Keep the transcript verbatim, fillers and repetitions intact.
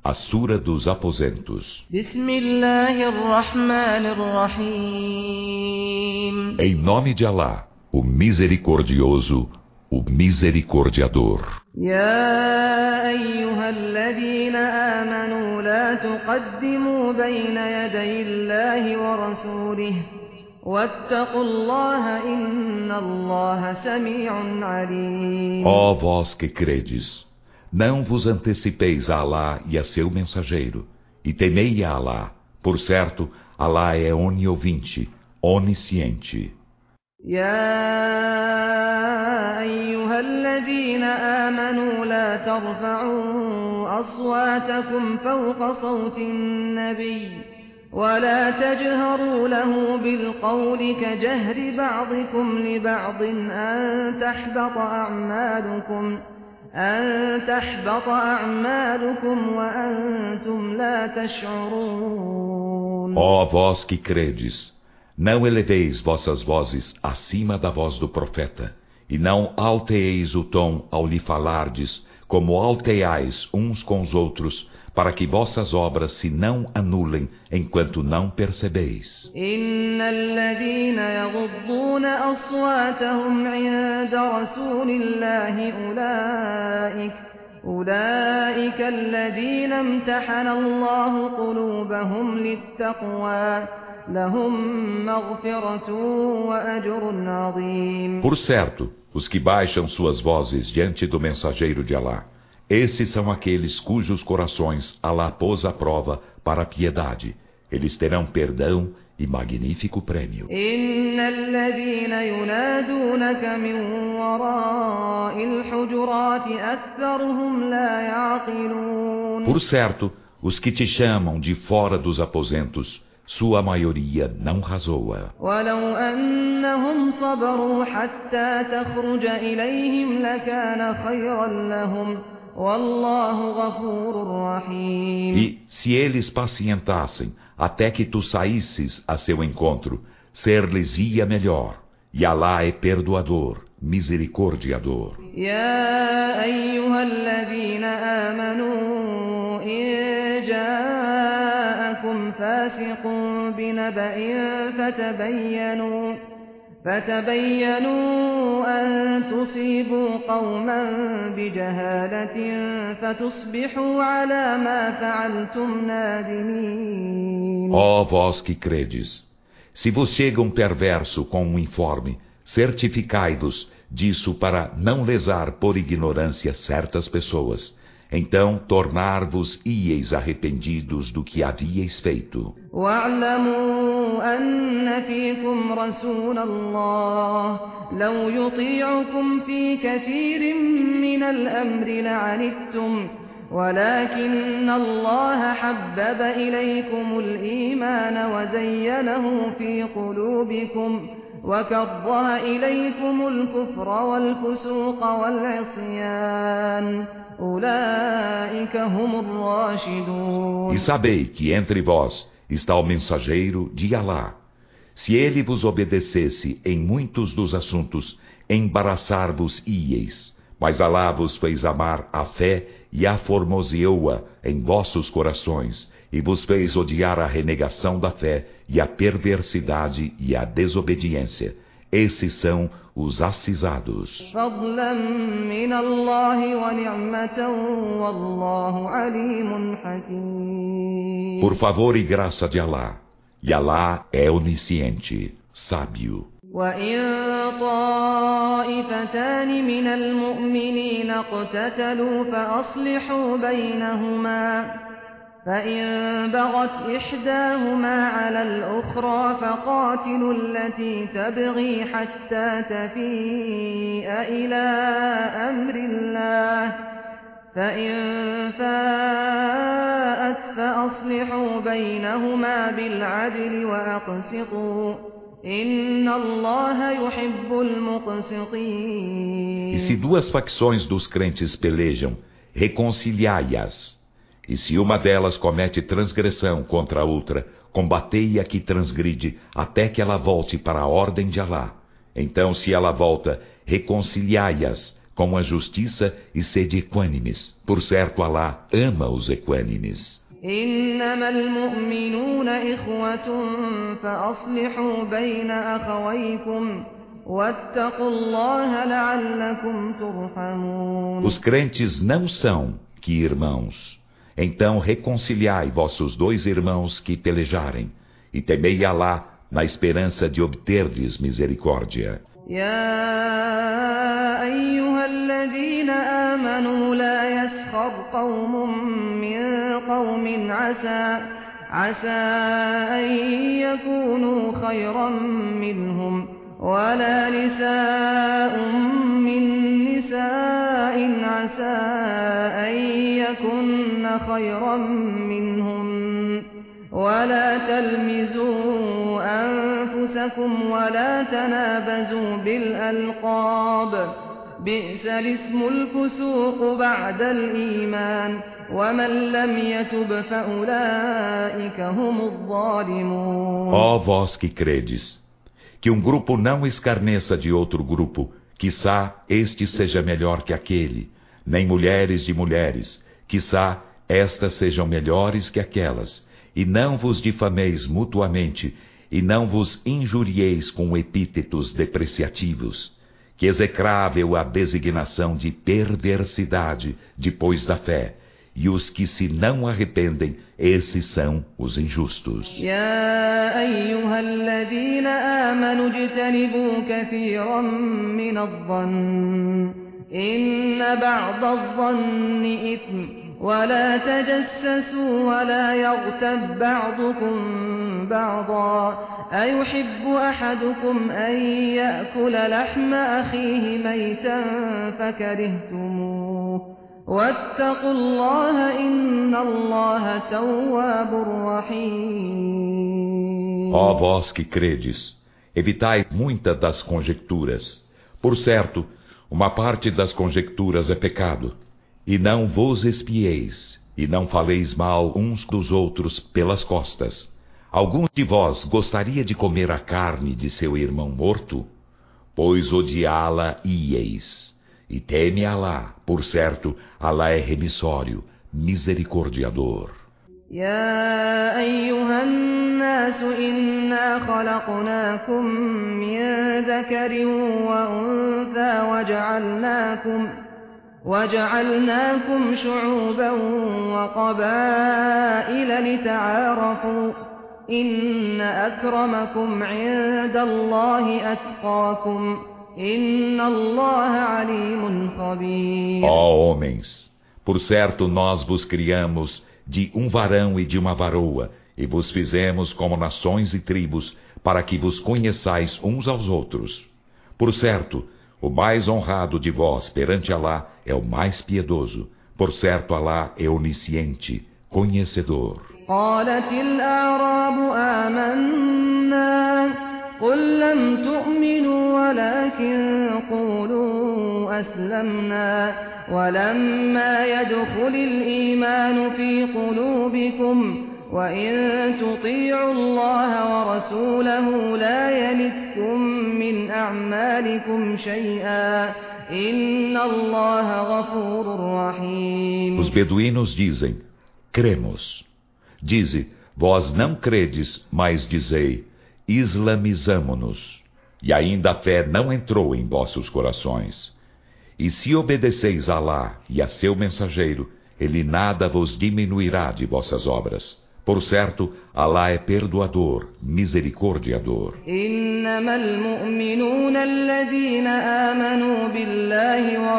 A Sura dos Aposentos. Em nome de Alá, o Misericordioso, o Misericordiador. يا أيها الذين آمنوا لا تقدموا بين يدي الله ورسوله واتقوا الله إن الله سميع عليم. Ó vós que credes, não vos antecipeis a Alá e a seu mensageiro, e temei a Alá, por certo, Alá é oniovinte, onisciente. يا أيها الذين آمنوا لا ترفعوا أصواتكم فوق صوت النبي ولا تجهروا له بالقول كجهر بعضكم لبعض أن تحبط أعمالكم أن تحبط أعمالكم وأنتم لا تشعرون. Ó vós que credes, não eleveis vossas vozes acima da voz do profeta, e não alteeis o tom ao lhe falardes, como alteais uns com os outros, para que vossas obras se não anulem enquanto não percebeis. إن الذين يغضون أصواتهم عند رسول الله أولئك أولئك الذين امتحن الله قلوبهم للتقوى لهم مغفرة وأجر عظيم. Por certo, os que baixam suas vozes diante do mensageiro de Alá, esses são aqueles cujos corações Alá pôs à prova para a piedade. Eles terão perdão e magnífico prêmio. إن الذين ينادونك من وراء الحجرات أكثرهم لا يعقلون. Por certo, os que te chamam de fora dos aposentos, sua maioria não razoa. ولو أنهم صبروا حتى تخرج إليهم لكان خيرا لهم والله غفور رحيم. E se eles pacientassem até que tu saísses a seu encontro, ser-lhes-ia melhor. E Alá é perdoador, misericordiador. يا أيها الذين آمنوا إن جاءكم فاسق بنبأ فتبينوا فتبينوا أن تصيبوا قوما بجهالة فتصبحوا على ما فعلتم نادمين. Ó vós que credes, se vos chega um perverso com um informe, certificai-vos disso para não lesar por ignorância certas pessoas. Então tornar-vos-ieis arrependidos do que havíeis feito. واعلموا أن فيكم رسول الله لو يطيعكم في كثير من الأمر لعنتم ولكن الله حبب إليكم الإيمان وزينه في قلوبكم وكره إليكم الكفر والفسوق والعصيان أولئك هم الراشدون. E sabei que entre vós está o mensageiro de Alá. Se ele vos obedecesse em muitos dos assuntos, embaraçar-vos-ieis. Mas Alá vos fez amar a fé e a formoseou-a em vossos corações, e vos fez odiar a renegação da fé e a perversidade e a desobediência. Esses são os acisados. فضلا من الله ونعمة والله عليم حكيم. Por favor e graça de Alá, e Alá é onisciente, sábio. وإن طائفتان من المؤمنين اقتتلوا فأصلحوا بينهما فإن بغت إحداهما على الأخرى فقاتلوا التي تبغي حتى تفيء إلى أمر الله فإن فاءت فأصلحوا بينهما بالعدل وأقسطوا إن الله يحب المقسطين. E se duas facções dos crentes pelejam, reconciliai-as. E se uma delas comete transgressão contra a outra, combatei a que transgride, até que ela volte para a ordem de Alá. Então, se ela volta, reconciliai-as, com a justiça e sede equânimes. Por certo, Alá ama os equânimes. إنما المؤمنون إخوة فأصلحوا بين أخويكم واتقوا الله لعلكم ترحمون. Os crentes não são que irmãos. Então reconciliai vossos dois irmãos que pelejarem, e temei Alá na esperança de obterdes misericórdia. يا أيها الذين آمنوا لا يسخر قوم من قوم عسى عسى أن يكونوا خيرا منهم ولا نساء من نساء عسى أن يكن خيرا منهن ولا تلمزوا أنفسكم ولا تنابزوا بالألقاب بئس الاسم الفسوق بعد الإيمان ومن لم يتب فأولئك هم الظالمون. Ó vós que credes, que um grupo não escarneça de outro grupo, quiçá este seja melhor que aquele, nem mulheres de mulheres, quiçá estas sejam melhores que aquelas. E não vos difameis mutuamente, e não vos injurieis com epítetos depreciativos, que execrável a designação de perversidade depois da fé, e os que se não arrependem, esses são os injustos. يا أيها الذين آمنوا اجتنبوا كثيرا من الظن إن بعض الظن إثم ولا تجسسوا ولا يغتب بعضكم بعضا أيحب أحدكم أن يأكل لحم أخيه ميتا فكرهتموه واتقوا الله إن الله تواب رحيم. Ó vós que credes, evitai muitas das conjecturas. Por certo, uma parte das conjecturas é pecado. E não vos espieis, e não faleis mal uns dos outros pelas costas. Algum de vós gostaria de comer a carne de seu irmão morto? Pois odiá-la ieis. E teme Alá, por certo, Alá é remissório, misericordiador. يا أيها الناس إنا خلقناكم من ذكر وأنثى وجعلناكم وجعلناكم شعوبا وقبائل لتعارفوا إن أكرمكم عند الله أتقاكم إن الله عليم خبير. Ó homens, por certo nós vos criamos de um varão e de uma varoa, e vos fizemos como nações e tribos, para que vos conheçais uns aos outros. Por certo, o mais honrado de vós perante Alá é o mais piedoso. Por certo, Alá é onisciente, conhecedor. قالت الأعراب آمنا قل لم تؤمنوا ولكن قولوا أسلمنا ولما يدخل الإيمان في قلوبكم وإن تطيعوا الله ورسوله لا يلتكم من أعمالكم شيئا إن الله غفور رحيم. Os beduínos dizem, cremos. Dize, vós não credes, mas dizei, islamizamo-nos. E ainda a fé não entrou em vossos corações. E se obedeceis a Alá e a seu mensageiro, ele nada vos diminuirá de vossas obras. Por certo, Alá é perdoador, misericordiador. إنما المؤمنون الذين آمنوا بالله